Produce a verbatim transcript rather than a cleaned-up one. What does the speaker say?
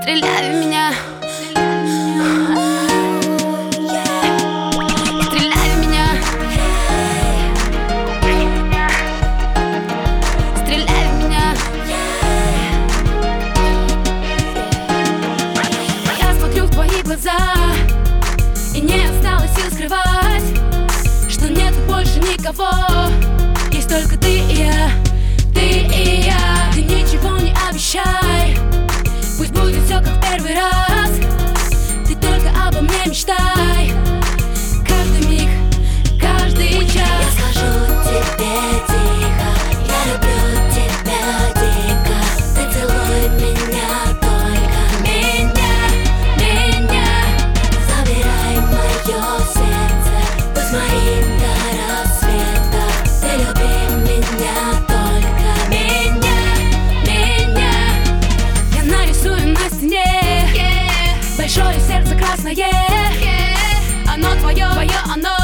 Стреляй в меня, стреляй в меня, стреляй в меня. Я смотрю в твои глаза, и не осталось сил скрывать, что нет больше никого, есть только ты и я, ты и я. Ты ничего не обещай, пусть будет все как в первый раз, ты только обо мне мечтай. Каждый миг, каждый час. Я скажу тебе тихо, я люблю тебя дико. Ты целуй меня, только меня, меня. Забирай мое сердце, будь моим до рассвета. Ты люби меня, только меня, меня. Я нарисую на стене, yeah. Большое сердце красное, yeah. Оно твое, твое, оно